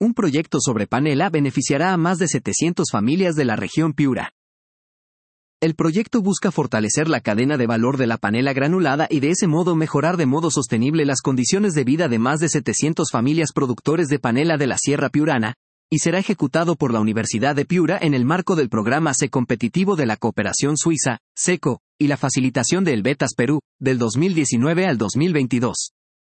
Un proyecto sobre panela beneficiará a más de 700 familias de la región Piura. El proyecto busca fortalecer la cadena de valor de la panela granulada y de ese modo mejorar de modo sostenible las condiciones de vida de más de 700 familias productores de panela de la Sierra Piurana, y será ejecutado por la Universidad de Piura en el marco del programa C competitivo de la cooperación suiza, SECO, y la facilitación de Helvetas Perú, del 2019 al 2022.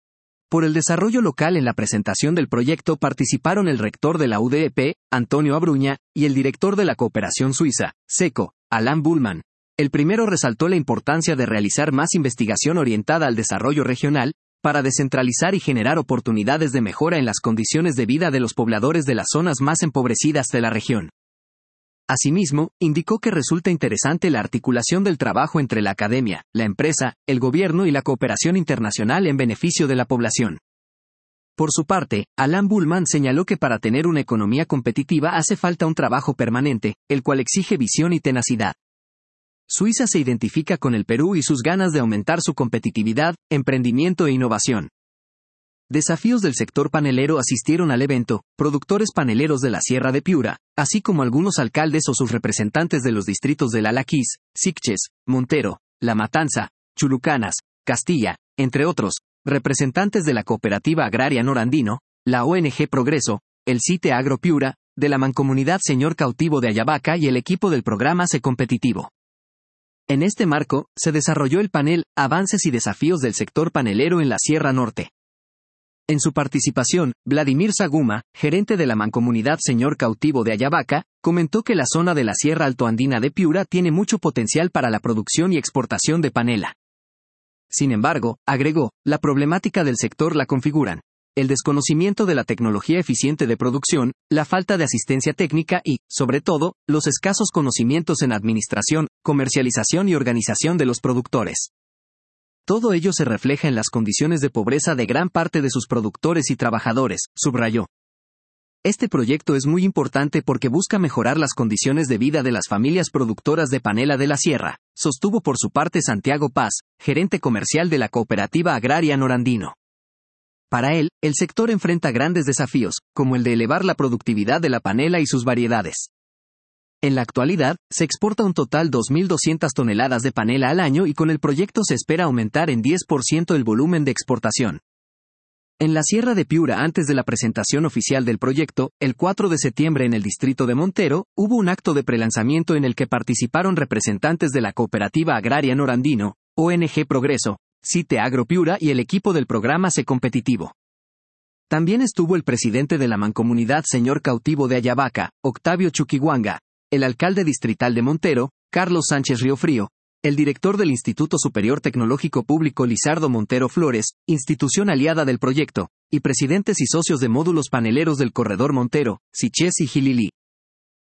Por el desarrollo local en la presentación del proyecto participaron el rector de la UDEP, Antonio Abruña, y el director de la cooperación suiza, SECO, Alain Bullman. El primero resaltó la importancia de realizar más investigación orientada al desarrollo regional, para descentralizar y generar oportunidades de mejora en las condiciones de vida de los pobladores de las zonas más empobrecidas de la región. Asimismo, indicó que resulta interesante la articulación del trabajo entre la academia, la empresa, el gobierno y la cooperación internacional en beneficio de la población. Por su parte, Alain Bullman señaló que para tener una economía competitiva hace falta un trabajo permanente, el cual exige visión y tenacidad. Suiza se identifica con el Perú y sus ganas de aumentar su competitividad, emprendimiento e innovación. Desafíos del sector panelero asistieron al evento, productores paneleros de la Sierra de Piura, así como algunos alcaldes o sus representantes de los distritos de Lalaquís, Sicches, Montero, La Matanza, Chulucanas, Castilla, entre otros, representantes de la Cooperativa Agraria Norandino, la ONG Progreso, el CITE Agro Piura, de la Mancomunidad Señor Cautivo de Ayabaca y el equipo del programa C Competitivo. En este marco, se desarrolló el panel Avances y desafíos del sector panelero en la Sierra Norte. En su participación, Vladimir Saguma, gerente de la Mancomunidad Señor Cautivo de Ayabaca, comentó que la zona de la Sierra Altoandina de Piura tiene mucho potencial para la producción y exportación de panela. Sin embargo, agregó, la problemática del sector la configuran el desconocimiento de la tecnología eficiente de producción, la falta de asistencia técnica y, sobre todo, los escasos conocimientos en administración, comercialización y organización de los productores. Todo ello se refleja en las condiciones de pobreza de gran parte de sus productores y trabajadores, subrayó. Este proyecto es muy importante porque busca mejorar las condiciones de vida de las familias productoras de panela de la Sierra, sostuvo por su parte Santiago Paz, gerente comercial de la Cooperativa Agraria Norandino. Para él, el sector enfrenta grandes desafíos, como el de elevar la productividad de la panela y sus variedades. En la actualidad, se exporta un total 2.200 toneladas de panela al año y con el proyecto se espera aumentar en 10% el volumen de exportación. En la Sierra de Piura, antes de la presentación oficial del proyecto, el 4 de septiembre en el distrito de Montero, hubo un acto de prelanzamiento en el que participaron representantes de la Cooperativa Agraria Norandino, ONG Progreso, CITE Agro Piura y el equipo del programa C Competitivo. También estuvo el presidente de la Mancomunidad Señor Cautivo de Ayabaca, Octavio Chuquiguanga, el alcalde distrital de Montero, Carlos Sánchez Riofrío, el director del Instituto Superior Tecnológico Público Lizardo Montero Flores, institución aliada del proyecto, y presidentes y socios de módulos paneleros del Corredor Montero, Sichés y Jililí.